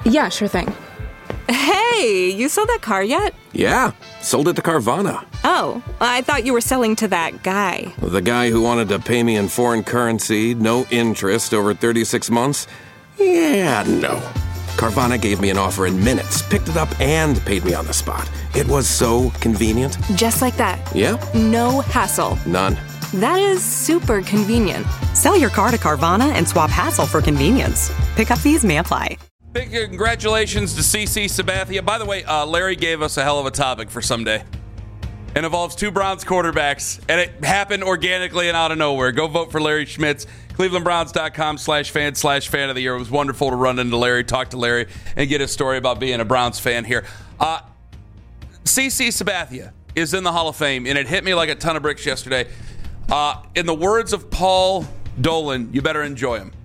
Yeah, sure thing. Hey, you sold that car yet? Yeah, sold it to Carvana. Oh, I thought you were selling to that guy. The guy who wanted to pay me in foreign currency, no interest, over 36 months? Yeah, no. Carvana gave me an offer in minutes, picked it up, and paid me on the spot. It was so convenient. Just like that. Yep. No hassle. None. That is super convenient. Sell your car to Carvana and swap hassle for convenience. Pickup fees may apply. Big congratulations to CC Sabathia. By the way, Larry gave us a hell of a topic for someday. It involves two Browns quarterbacks, and it happened organically and out of nowhere. Go vote for Larry Schmitz. ClevelandBrowns.com/fan/fan of the year. It was wonderful to run into Larry, talk to Larry, and get his story about being a Browns fan here. CC Sabathia is in the Hall of Fame, and it hit me like a ton of bricks yesterday. In the words of Paul Dolan, you better enjoy him.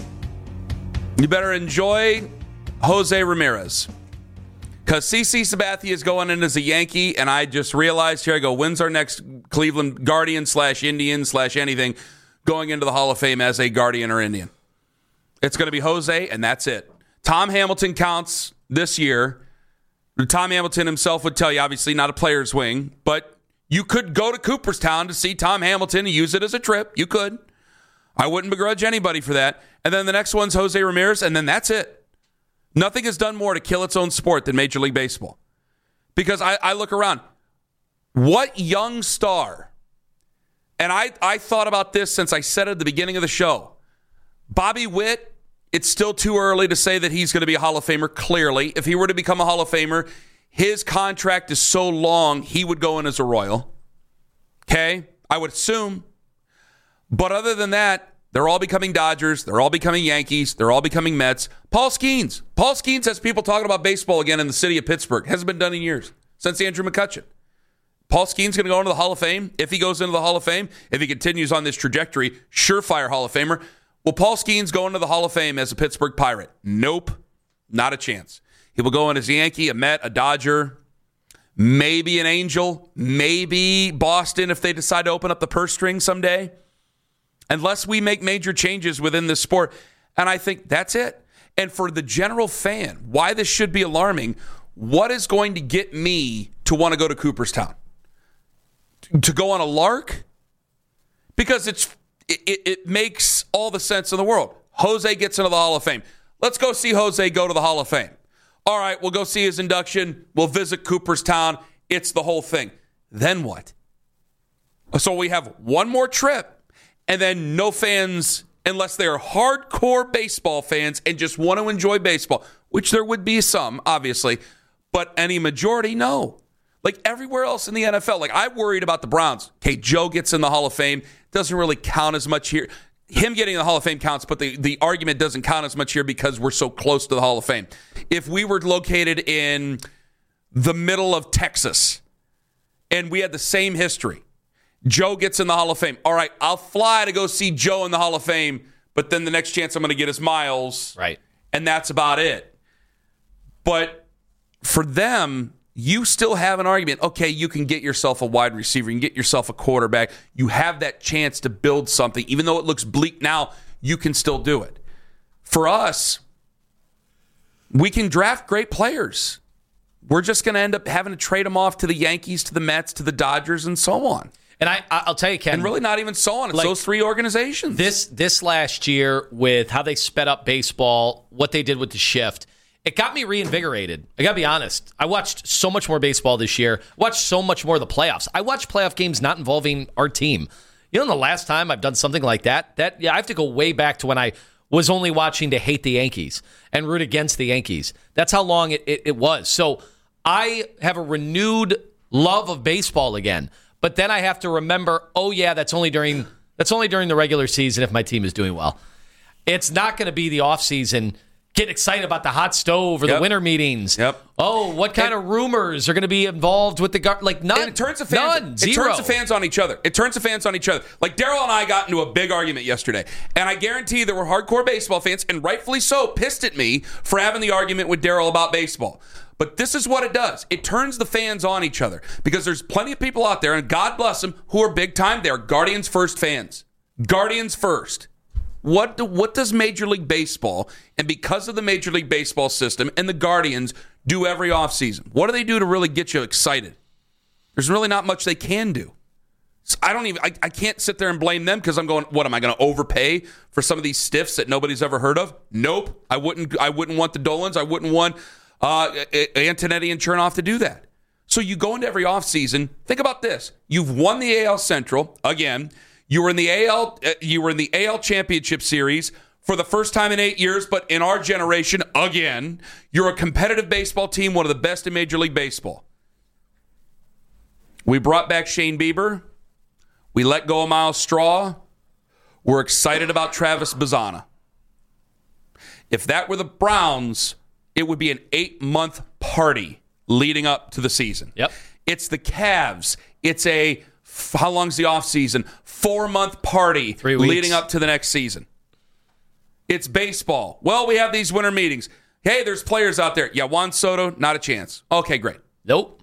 You better enjoy Jose Ramirez. Because CC Sabathia is going in as a Yankee, and I just realized here I go, when's our next Cleveland Guardian/Indian/anything going into the Hall of Fame as a Guardian or Indian? It's going to be Jose, and that's it. Tom Hamilton counts this year. Tom Hamilton himself would tell you, obviously not a player's wing, but you could go to Cooperstown to see Tom Hamilton and use it as a trip. You could. I wouldn't begrudge anybody for that. And then the next one's Jose Ramirez, and then that's it. Nothing has done more to kill its own sport than Major League Baseball. Because I look around. What young star, and I thought about this since I said it at the beginning of the show. Bobby Witt, it's still too early to say that he's going to be a Hall of Famer, clearly. If he were to become a Hall of Famer, his contract is so long, he would go in as a Royal. Okay? I would assume. But other than that, they're all becoming Dodgers. They're all becoming Yankees. They're all becoming Mets. Paul Skeens. Paul Skeens has people talking about baseball again in the city of Pittsburgh. Hasn't been done in years, since Andrew McCutchen. Paul Skeens going to go into the Hall of Fame. If he goes into the Hall of Fame, if he continues on this trajectory, surefire Hall of Famer. Will Paul Skeens go into the Hall of Fame as a Pittsburgh Pirate? Nope. Not a chance. He will go in as a Yankee, a Met, a Dodger, maybe an Angel, maybe Boston if they decide to open up the purse string someday. Unless we make major changes within this sport. And I think that's it. And for the general fan, why this should be alarming, what is going to get me to want to go to Cooperstown? To go on a lark? Because it makes all the sense in the world. Jose gets into the Hall of Fame. Let's go see Jose go to the Hall of Fame. All right, we'll go see his induction. We'll visit Cooperstown. It's the whole thing. Then what? So we have one more trip. And then no fans, unless they are hardcore baseball fans and just want to enjoy baseball, which there would be some, obviously, but any majority, no. Like everywhere else in the NFL, like I'm worried about the Browns. Okay, Joe gets in the Hall of Fame. Doesn't really count as much here. Him getting in the Hall of Fame counts, but the argument doesn't count as much here because we're so close to the Hall of Fame. If we were located in the middle of Texas and we had the same history, Joe gets in the Hall of Fame. All right, I'll fly to go see Joe in the Hall of Fame, but then the next chance I'm going to get is Miles. Right. And that's about it. But for them, you still have an argument. Okay, you can get yourself a wide receiver. You can get yourself a quarterback. You have that chance to build something. Even though it looks bleak now, you can still do it. For us, we can draft great players. We're just going to end up having to trade them off to the Yankees, to the Mets, to the Dodgers, and so on. And I'll tell you, Ken. And really not even so on. It's those three organizations. This last year with how they sped up baseball, what they did with the shift, it got me reinvigorated. I got to be honest. I watched so much more baseball this year. Watched so much more of the playoffs. I watched playoff games not involving our team. You know, the last time I've done something like that I have to go way back to when I was only watching to hate the Yankees and root against the Yankees. That's how long it was. So I have a renewed love of baseball again. But then I have to remember, oh yeah, that's only during the regular season if my team is doing well. It's not going to be the offseason. Get excited about the hot stove or the winter meetings. Yep. Oh, what kind of rumors are going to be involved with the like none? And it turns the fans. Zero. It turns the fans on each other. Like Daryl and I got into a big argument yesterday, and I guarantee there were hardcore baseball fans, and rightfully so, pissed at me for having the argument with Daryl about baseball. But this is what it does. It turns the fans on each other because there's plenty of people out there, and God bless them, who are big time. They're Guardians First fans. Guardians First. What does Major League Baseball, and because of the Major League Baseball system and the Guardians, do every offseason? What do they do to really get you excited? There's really not much they can do. So I can't sit there and blame them because I'm going, what, am I going to overpay for some of these stiffs that nobody's ever heard of? Nope. I wouldn't want the Dolans. I wouldn't want Antonetti and Chernoff to do that. So you go into every offseason. Think about this. You've won the AL Central again. You were in the AL Championship Series for the first time in 8 years, but in our generation, again, you're a competitive baseball team, one of the best in Major League Baseball. We brought back Shane Bieber. We let go of Miles Straw. We're excited about Travis Bazzana. If that were the Browns, it would be an 8-month party leading up to the season. Yep. It's the Cavs. It's how long's the offseason? 4-month party 3 weeks. leading up to the next season. It's baseball. Well, we have these winter meetings. Hey, there's players out there. Yeah, Juan Soto, not a chance. Okay, great. Nope.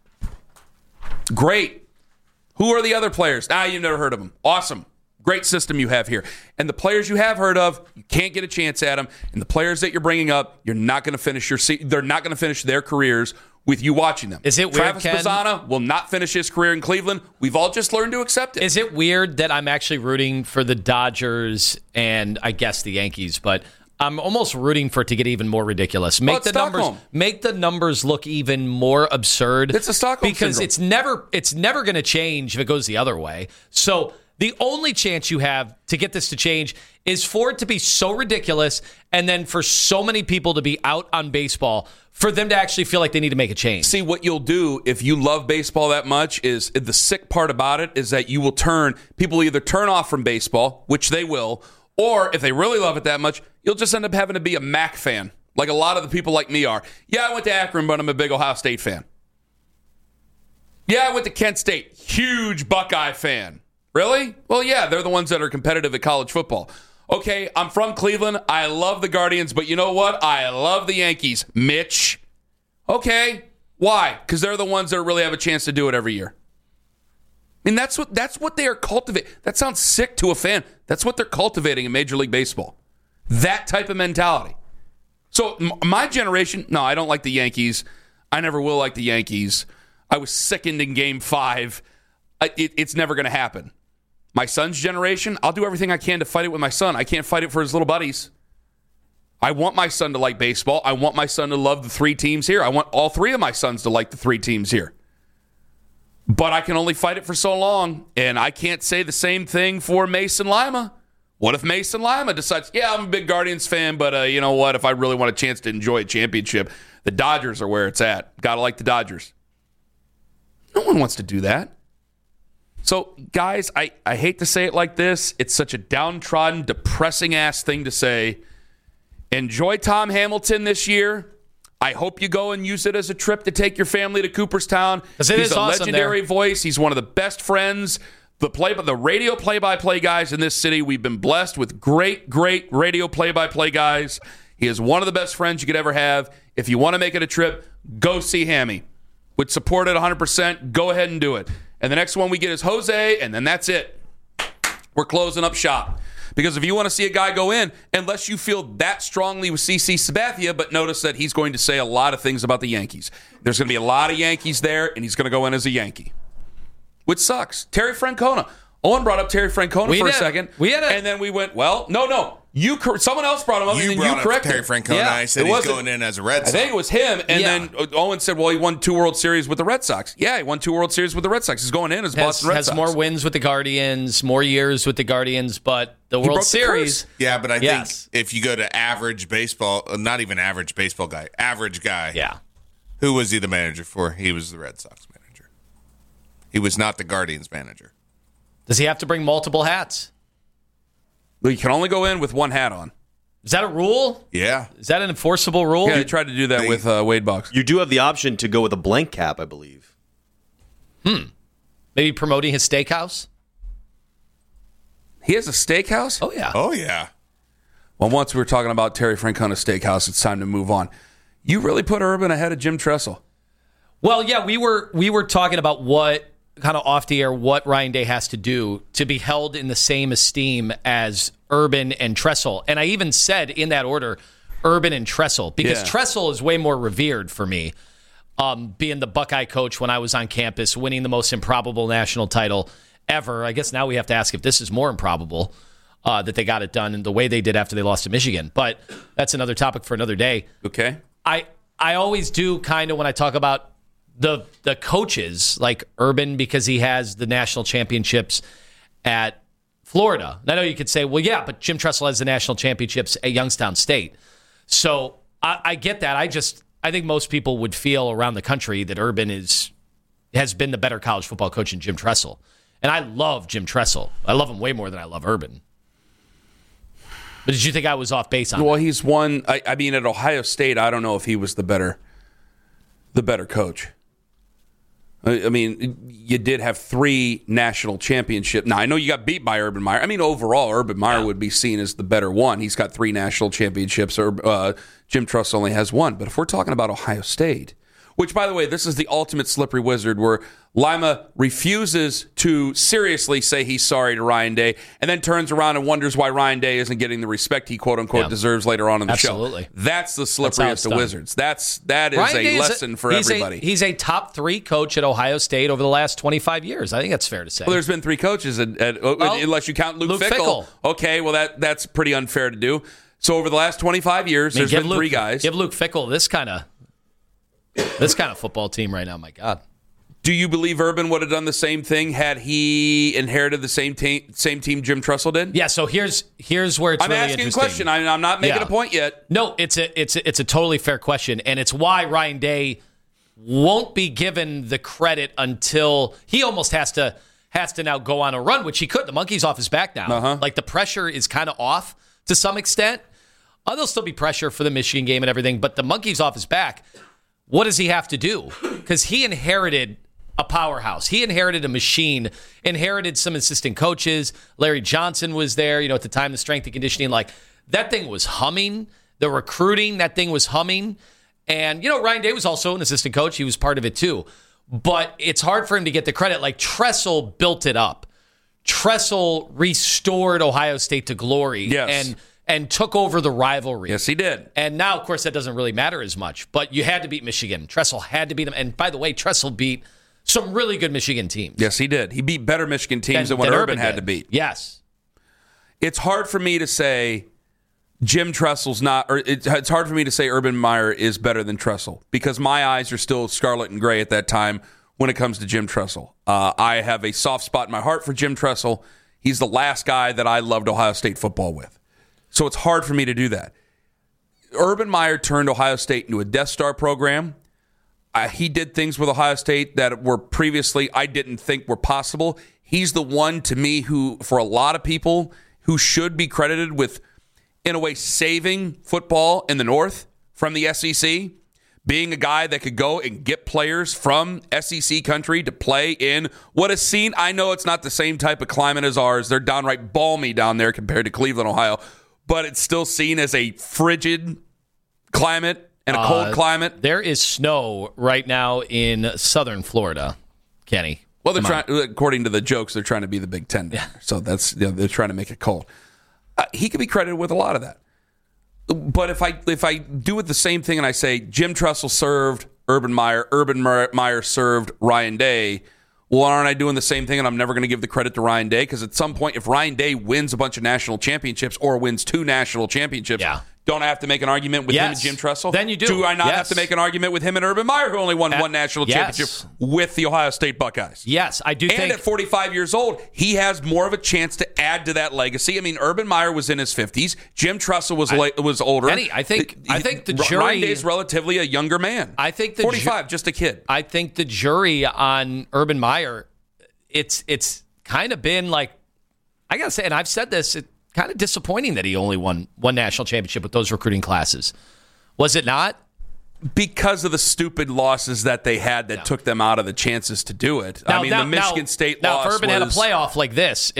Great. Who are the other players? You've never heard of them. Awesome. Great system you have here. And the players you have heard of, you can't get a chance at them. And the players that you're bringing up, you're not going to finish they're not going to finish their careers with you watching them. Is it weird, Travis Ken? Bazzana will not finish his career in Cleveland. We've all just learned to accept it. Is it weird that I'm actually rooting for the Dodgers and I guess the Yankees, but I'm almost rooting for it to get even more ridiculous. Make the numbers look even more absurd. It's a Stockholm because syndrome. it's never going to change if it goes the other way. So the only chance you have to get this to change is for it to be so ridiculous and then for so many people to be out on baseball for them to actually feel like they need to make a change. See, what you'll do if you love baseball that much is the sick part about it is that you will people either turn off from baseball, which they will, or if they really love it that much, you'll just end up having to be a Mac fan, like a lot of the people like me are. Yeah, I went to Akron, but I'm a big Ohio State fan. Yeah, I went to Kent State. Huge Buckeye fan. Really? Well, yeah, they're the ones that are competitive at college football. Okay, I'm from Cleveland. I love the Guardians, but you know what? I love the Yankees. Mitch. Okay, why? Because they're the ones that really have a chance to do it every year. I mean, that's what they are cultivating. That sounds sick to a fan. That's what they're cultivating in Major League Baseball. That type of mentality. So my generation, no, I don't like the Yankees. I never will like the Yankees. I was sickened in Game 5. It's never going to happen. My son's generation, I'll do everything I can to fight it with my son. I can't fight it for his little buddies. I want my son to like baseball. I want my son to love the 3 teams here. I want all 3 of my sons to like the 3 teams here. But I can only fight it for so long, and I can't say the same thing for Mason Lima. What if Mason Lima decides, yeah, I'm a big Guardians fan, but you know what? If I really want a chance to enjoy a championship, the Dodgers are where it's at. Got to like the Dodgers. No one wants to do that. So, guys, I hate to say it like this. It's such a downtrodden, depressing-ass thing to say. Enjoy Tom Hamilton this year. I hope you go and use it as a trip to take your family to Cooperstown. He's a legendary voice. He's one of the best friends. The radio play-by-play guys in this city. We've been blessed with great, great radio play-by-play guys. He is one of the best friends you could ever have. If you want to make it a trip, go see Hammy. Would support it 100%. Go ahead and do it. And the next one we get is Jose, and then that's it. We're closing up shop. Because if you want to see a guy go in, unless you feel that strongly with CC Sabathia, but notice that he's going to say a lot of things about the Yankees. There's going to be a lot of Yankees there, and he's going to go in as a Yankee. Which sucks. Terry Francona. Owen brought up Terry Francona for a second. And then we went, well, no. Someone else brought him up, and then you corrected Terry Francona. Yeah, I said he's going in as a Red Sox. I think it was him, and then Owen said, well, he won 2 World Series with the Red Sox. Yeah, he won 2 World Series with the Red Sox. He's going in as Boston Red Sox. Has more wins with the Guardians, more years with the Guardians, but the World Series. Yeah, but I think if you go to average baseball, not even average baseball guy, average guy. Yeah. Who was he the manager for? He was the Red Sox manager. He was not the Guardians manager. Does he have to bring multiple hats? Well, you can only go in with 1 hat on. Is that a rule? Yeah. Is that an enforceable rule? Yeah, they tried to do that with Wade Bucks. You do have the option to go with a blank cap, I believe. Maybe promoting his steakhouse? He has a steakhouse? Oh, yeah. Oh, yeah. Well, once we were talking about Terry Francona's steakhouse, it's time to move on. You really put Urban ahead of Jim Tressel. Well, yeah, we were talking about what, kind of off the air, what Ryan Day has to do to be held in the same esteem as Urban and Tressel. And I even said in that order, Urban and Tressel, because Tressel is way more revered for me, being the Buckeye coach when I was on campus, winning the most improbable national title ever. I guess now we have to ask if this is more improbable, that they got it done in the way they did after they lost to Michigan. But that's another topic for another day. Okay. I always do kind of when I talk about the coaches, like Urban, because he has the national championships at Florida. And I know you could say, well, yeah, but Jim Tressel has the national championships at Youngstown State. So I get that. I think most people would feel around the country that Urban has been the better college football coach than Jim Tressel. And I love Jim Tressel. I love him way more than I love Urban. But did you think I was off base on that? Well, he's won. I mean, at Ohio State, I don't know if he was the better coach. I mean, you did have 3 national championships. Now, I know you got beat by Urban Meyer. I mean, overall, Urban Meyer would be seen as the better one. He's got 3 national championships. Jim Tressel only has 1. But if we're talking about Ohio State, which, by the way, this is the ultimate slippery wizard where Lima refuses to seriously say he's sorry to Ryan Day and then turns around and wonders why Ryan Day isn't getting the respect he quote-unquote deserves later on in the show. That's the slipperyest of wizards. That is a lesson for everybody. He's a top 3 coach at Ohio State over the last 25 years. I think that's fair to say. Well, there's been 3 coaches, unless you count Luke Fickell. Okay, well, that's pretty unfair to do. So over the last 25 years, there's been 3 guys. Give Luke Fickell this kind of football team right now. My God. Do you believe Urban would have done the same thing had he inherited the same team Jim Tressel did? Yeah. So here's where it's I'm really asking interesting. a question. I'm not making a point yet. No, it's a totally fair question, and it's why Ryan Day won't be given the credit until he almost has to now go on a run, which he could. The monkey's off his back now. Like the pressure is kind of off to some extent. There'll still be pressure for the Michigan game and everything, but the monkey's off his back. What does he have to do? Because he inherited a powerhouse. He inherited a machine, inherited some assistant coaches. Larry Johnson was there, at the time, the strength and conditioning. Like, that thing was humming. The recruiting, that thing was humming. And, Ryan Day was also an assistant coach. He was part of it, too. But it's hard for him to get the credit. Like, Tressel built it up. Tressel restored Ohio State to glory. Yes. And took over the rivalry. Yes, he did. And now, of course, that doesn't really matter as much. But you had to beat Michigan. Tressel had to beat them. And by the way, Tressel beat some really good Michigan teams. Yes, he did. He beat better Michigan teams than what Urban had to beat. Yes. It's hard for me to say Jim Tressel's not, or it's hard for me to say Urban Meyer is better than Tressel because my eyes are still scarlet and gray at that time when it comes to Jim Tressel. I have a soft spot in my heart for Jim Tressel. He's the last guy that I loved Ohio State football with. So it's hard for me to do that. Urban Meyer turned Ohio State into a Death Star program. He did things with Ohio State that were previously I didn't think were possible. He's the one, to me, who, for a lot of people, who should be credited with, in a way, saving football in the North from the SEC, being a guy that could go and get players from SEC country to play in what is seen. I know it's not the same type of climate as ours. They're downright balmy down there compared to Cleveland, Ohio. But it's still seen as a frigid climate and a cold climate. There is snow right now in southern Florida, Kenny. Well, according to the jokes, they're trying to be the Big Ten down there. So that's they're trying to make it cold. He could be credited with a lot of that. But if I do it the same thing and I say Jim Tressel served Urban Meyer served Ryan Day, well, aren't I doing the same thing and I'm never going to give the credit to Ryan Day? Because at some point, if Ryan Day wins a bunch of national championships or wins 2 national championships, don't I have to make an argument with him and Jim Tressel? Then you do. Do I not have to make an argument with him and Urban Meyer, who only won 1 national championship with the Ohio State Buckeyes? Yes, I do think. And at 45 years old, he has more of a chance to add to that legacy. I mean, Urban Meyer was in his 50s. Jim Tressel was older. Kenny, I think the jury. Ryan Day's relatively a younger man. I think 45, just a kid. I think the jury on Urban Meyer, it's kind of been like, I gotta say, and I've said this, it's kind of disappointing that he only won 1 national championship with those recruiting classes. Was it not? Because of the stupid losses that they had that took them out of the chances to do it. The Michigan State loss. If Urban had a playoff like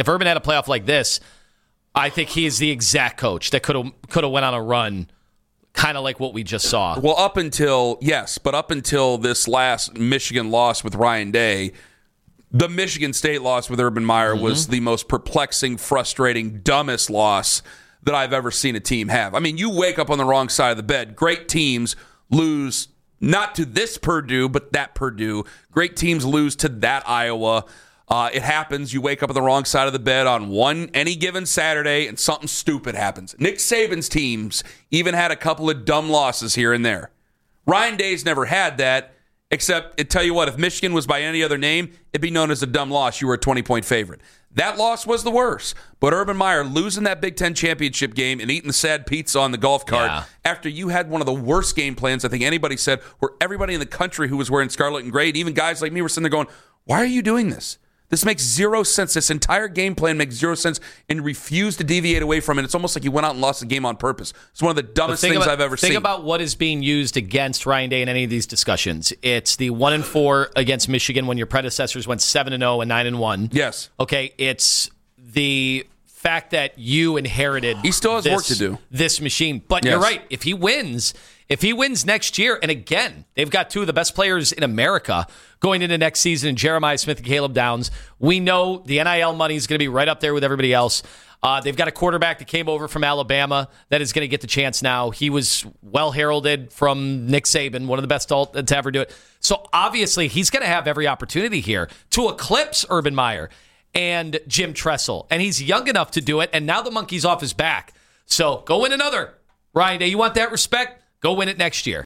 this, I think he is the exact coach that could have went on a run, kind of like what we just saw. Well, up until this last Michigan loss with Ryan Day, The Michigan State loss with Urban Meyer was the most perplexing, frustrating, dumbest loss that I've ever seen a team have. I mean, you wake up on the wrong side of the bed. Great teams lose not to this Purdue, but that Purdue. Great teams lose to that Iowa. It happens. You wake up on the wrong side of the bed on any given Saturday, and something stupid happens. Nick Saban's teams even had a couple of dumb losses here and there. Ryan Day's never had that. Except, I tell you what, if Michigan was by any other name, it'd be known as a dumb loss. You were a 20-point favorite. That loss was the worst. But Urban Meyer losing that Big Ten championship game and eating the sad pizza on the golf cart after you had one of the worst game plans, I think anybody said, where everybody in the country who was wearing scarlet and gray, and even guys like me were sitting there going, why are you doing this? This makes zero sense. This entire game plan makes zero sense, and refuse to deviate away from it. It's almost like you went out and lost the game on purpose. It's one of the dumbest things I've ever seen. Think about what is being used against Ryan Day in any of these discussions. It's the 1-4 against Michigan when your predecessors went 7-0 and 9-1. Yes. Okay, it's the fact that you inherited. He still has work to do. This machine, but you're right. If he wins next year, and again, they've got two of the best players in America going into next season, in Jeremiah Smith and Caleb Downs. We know the NIL money is going to be right up there with everybody else. They've got a quarterback that came over from Alabama that is going to get the chance now. He was well heralded from Nick Saban, one of the best to ever do it. So obviously, he's going to have every opportunity here to eclipse Urban Meyer and Jim Tressel. And he's young enough to do it, and now the monkey's off his back. So go win another. Ryan Day, you want that respect? Go win it next year.